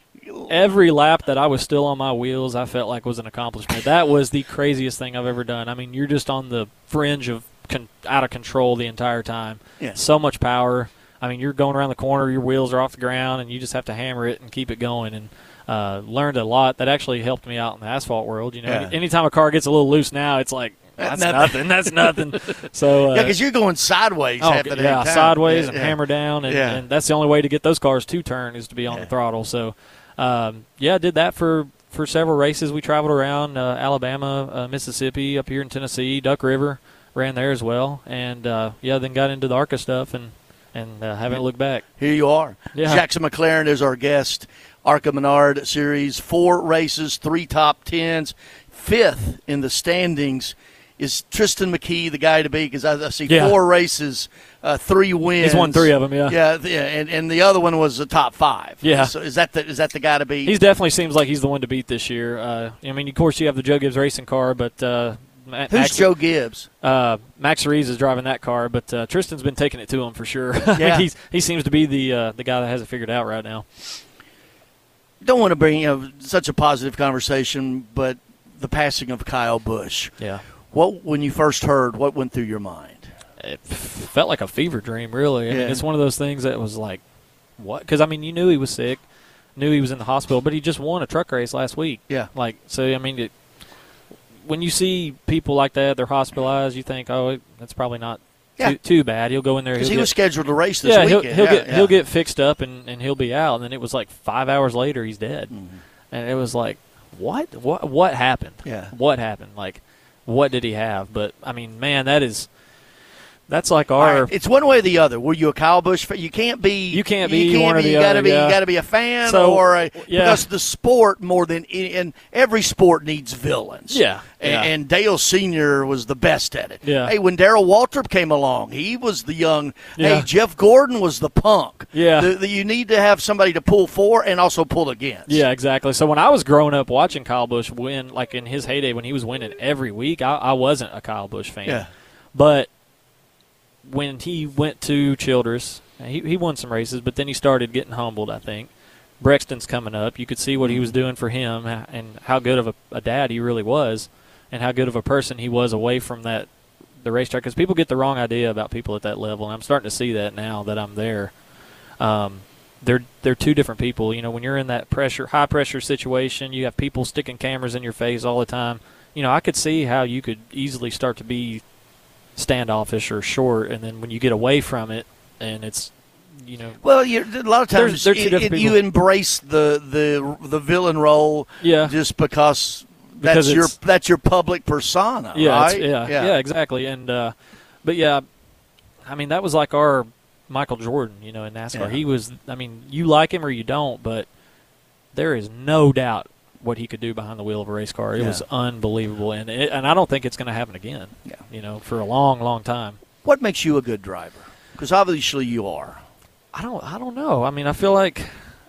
Every lap that I was still on my wheels, I felt like was an accomplishment. That was the craziest thing I've ever done. I mean, you're just on the fringe of con- out of control the entire time. Yeah. So much power. I mean, you're going around the corner, your wheels are off the ground, and you just have to hammer it and keep it going. And uh, learned a lot. That actually helped me out in the asphalt world. You know, Yeah. anytime a car gets a little loose now, it's like that's Nothing. nothing. That's nothing. So uh, Yeah, because you're going sideways Oh, half the damn yeah, time. sideways Yeah, and yeah. hammer down, and, Yeah. and that's the only way to get those cars to turn is to be on Yeah. the throttle. So, um, yeah, I did that for, for several races. We traveled around uh, Alabama, uh, Mississippi, up here in Tennessee, Duck River, ran there as well, and uh, yeah, then got into the ARCA stuff and and uh, haven't looked back. Here you are. Yeah. Jackson McLaren is our guest. ARCA Menard Series, four races, three top tens. Fifth in the standings is Tristan McKee, the guy to beat, because I, I see Yeah. four races, uh, three wins. He's won three of them, yeah. Yeah, th- yeah, and, and the other one was the top five. Yeah. So is that the, is that the guy to beat? He definitely seems like he's the one to beat this year. Uh, I mean, of course, you have the Joe Gibbs racing car, but uh, Ma- Who's Max, Joe Gibbs? Uh, Max Reeves is driving that car, but uh, Tristan's been taking it to him for sure. I Yeah. mean, he's, he seems to be the uh, the guy that has it figured out right now. Don't want to bring you know, such a positive conversation, but the passing of Kyle Busch. Yeah. What when you first heard, what went through your mind? It f- felt like a fever dream, really. I Yeah. mean, it's one of those things that was like, what? Because, I mean, you knew he was sick, knew he was in the hospital, but he just won a truck race last week. Yeah. Like, so, I mean, it, when you see people like that, they're hospitalized, you think, oh, it, that's probably not Yeah. too, too bad. He'll go in there. Because he'll he get- was scheduled to race this yeah, he'll, weekend. he'll yeah, get yeah. he'll get fixed up and, and he'll be out. And then it was like five hours later, he's dead. Mm-hmm. And it was like, what? What? What happened? Yeah. What happened? Like, what did he have? But I mean, man, that is That's like All our. right, it's one way or the other. Were you a Kyle Busch fan? You can't be. You can't be you can't one or be, the you gotta other, Be, yeah. You got to be a fan So, or a, yeah. because the sport more than any, and every sport needs villains. Yeah, And, yeah. and Dale Senior was the best at it. Yeah. Hey, when Darrell Waltrip came along, he was the young. Yeah. Hey, Jeff Gordon was the punk. Yeah. The, the, you need to have somebody to pull for and also pull against. Yeah, exactly. So when I was growing up watching Kyle Busch win, like in his heyday when he was winning every week, I, I wasn't a Kyle Busch fan. Yeah. But when he went to Childress, he, he won some races, but then he started getting humbled, I think. Brexton's coming up. You could see what he was doing for him and how good of a, a dad he really was and how good of a person he was away from that the racetrack. Because people get the wrong idea about people at that level, and I'm starting to see that now that I'm there. Um, they're they're two different people. You know, when you're in that pressure, high pressure situation, you have people sticking cameras in your face all the time. You know, I could see how you could easily start to be standoffish or short, and then when you get away from it, and it's, you know, Well, you're, a lot of times There's- they're two it- different it- you people. embrace the, the the villain role, Yeah. just because Because that's your it's- that's your public persona, yeah, right? it's, yeah, yeah, exactly. And uh, but yeah, I mean that was like our Michael Jordan, you know, in NASCAR. Yeah. He was. I mean, you like him or you don't, but there is no doubt what he could do behind the wheel of a race car. It Yeah. was unbelievable, and it, and I don't think it's going to happen again. Yeah. You know, for a long, long time. What makes you a good driver? Because obviously you are. I don't. I don't know. I mean, I feel like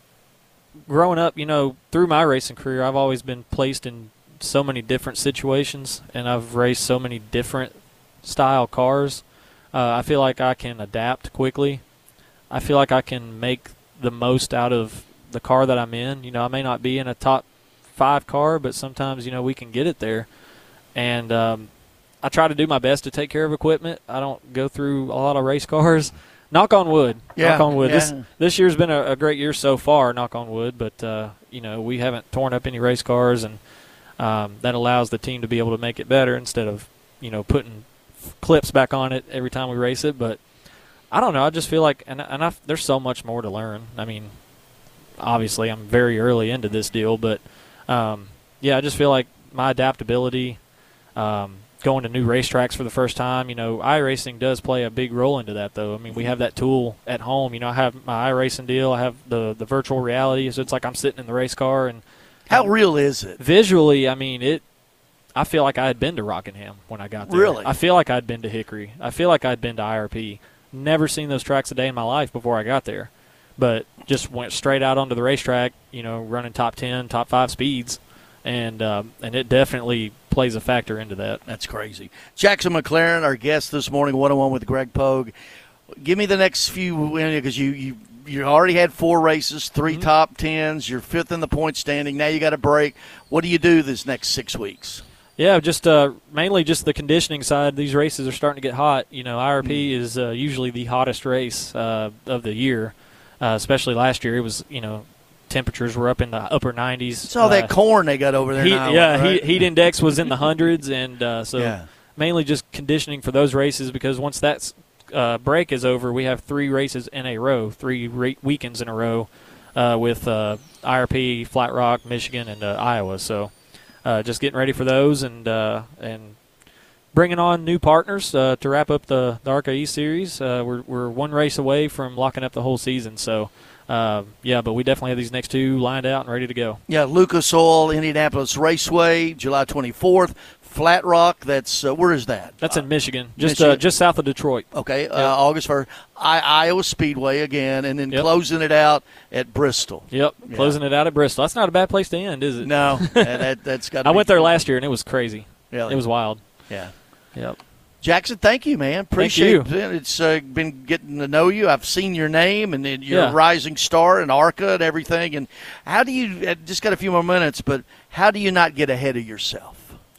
growing up, you know, through my racing career, I've always been placed in so many different situations, and I've raced so many different style cars. Uh, I feel like I can adapt quickly. I feel like I can make the most out of the car that I'm in. You know, I may not be in a top five car, but sometimes, you know, we can get it there. And um, I try to do my best to take care of equipment. I don't go through a lot of race cars. Knock on wood. Yeah, knock on wood. yeah. This this year's been a, a great year so far. Knock on wood. But uh, you know, we haven't torn up any race cars, and um, that allows the team to be able to make it better instead of, you know, putting clips back on it every time we race it. But I don't know. I just feel like, and and I, there's so much more to learn. I mean, obviously, I'm very early into this deal, but um, yeah, I just feel like my adaptability. Um, going to new racetracks for the first time, you know, iRacing does play a big role into that, though. I mean, we have that tool at home. You know, I have my iRacing deal. I have the, the virtual reality, so it's like I'm sitting in the race car. And How real is it? visually, I mean, it. I feel like I had been to Rockingham when I got there. Really? I feel like I'd been to Hickory. I feel like I'd been to I R P. Never seen those tracks a day in my life before I got there. But just went straight out onto the racetrack, you know, running top ten, top five speeds. And um, and it definitely plays a factor into that. That's crazy. Jackson McLaren, our guest this morning, one on one with Greg Pogue. Give me the next few, because you, you you already had four races, three Mm-hmm. top tens. You're fifth in the point standing. Now you got a break. What do you do this next six weeks? Yeah, just uh, mainly just the conditioning side. These races are starting to get hot. You know, I R P Mm. is uh, usually the hottest race uh, of the year, uh, especially last year. It was, you know, temperatures were up in the upper nineties. It's all that Uh, corn they got over there heat, now. yeah, right? heat, heat index was in the hundreds, and uh, so Yeah. mainly just conditioning for those races, because once that uh, break is over, we have three races in a row, three re- weekends in a row uh, with uh, I R P, Flat Rock, Michigan, and uh, Iowa. So uh, just getting ready for those, and uh, and bringing on new partners uh, to wrap up the, the ARCA E Series. Uh, we're, we're one race away from locking up the whole season, so uh, yeah, but we definitely have these next two lined out and ready to go. Yeah, Lucas Oil, Indianapolis Raceway, July twenty-fourth. Flat Rock, that's uh, where is that? That's in Michigan, just Michigan. Uh, just south of Detroit. Okay, uh, Yep. August first. I- Iowa Speedway again, and then Yep. closing it out at Bristol. Yep, Yeah. closing it out at Bristol. That's not a bad place to end, is it? No, that, that, that's got. I went there last year, and it was crazy. Really? It was wild. Yeah. Yep. Jackson, thank you, man. Appreciate you. it. It's uh, been getting to know you. I've seen your name, and then you're Yeah. a rising star in ARCA and everything. And how do you? uh, Just got a few more minutes, but how do you not get ahead of yourself?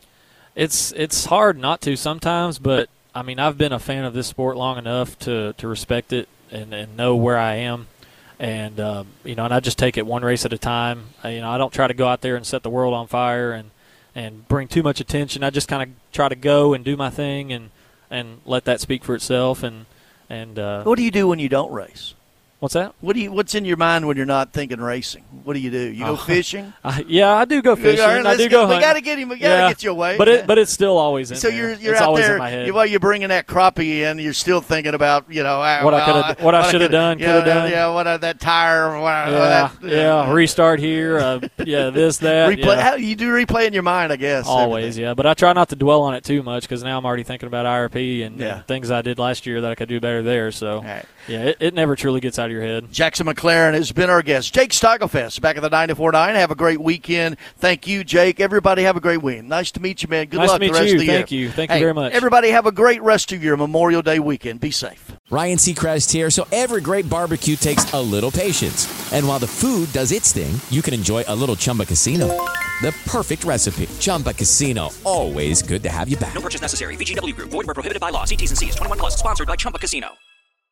It's it's hard not to sometimes, but I mean, I've been a fan of this sport long enough to, to respect it and, and know where I am, and um, you know, and I just take it one race at a time. I, you know, I don't try to go out there and set the world on fire and, and bring too much attention. I just kind of try to go and do my thing and, and let that speak for itself. And and uh, What do you do when you don't race? What's that? What do you? What's in your mind when you're not thinking racing? What do you do? You go Oh. fishing? Uh, yeah, I do go fishing. All right, I let's do go We hunting. got to get him. We got to Yeah. get you away. But it, but it's still always in so there. you're you're it's out always there in my head. you- while you're bringing that crappie in. You're still thinking about you know ah, What I well, coulda- what I shoulda coulda- done, yeah, coulda done. Yeah, what uh, that tire. What, yeah, that, yeah, restart here. Uh, yeah, this, that. Replay. yeah. How, you do replay in your mind, I guess. Always, everything. yeah. But I try not to dwell on it too much because now I'm already thinking about I R P and, Yeah. and things I did last year that I could do better there. So, right. yeah, it, it never truly gets out of your head. Jackson McLaren has been our guest. Jake Steigelfest back at the ninety-four point nine. Have a great weekend. Thank you, Jake. Everybody have a great week. Nice to meet you, man. Good Nice luck to meet the rest you. of the year. Thank you. Thank you Hey, very much. Everybody have a great rest of your Memorial Day weekend. Be safe. Ryan Seacrest here. So every great barbecue takes a little patience. And while the food does its thing, you can enjoy a little Chumba Casino. The perfect recipe. Chumba Casino. Always good to have you back. No purchase necessary. V G W Group. Void where prohibited by law. See T's and C's. twenty-one plus. Sponsored by Chumba Casino.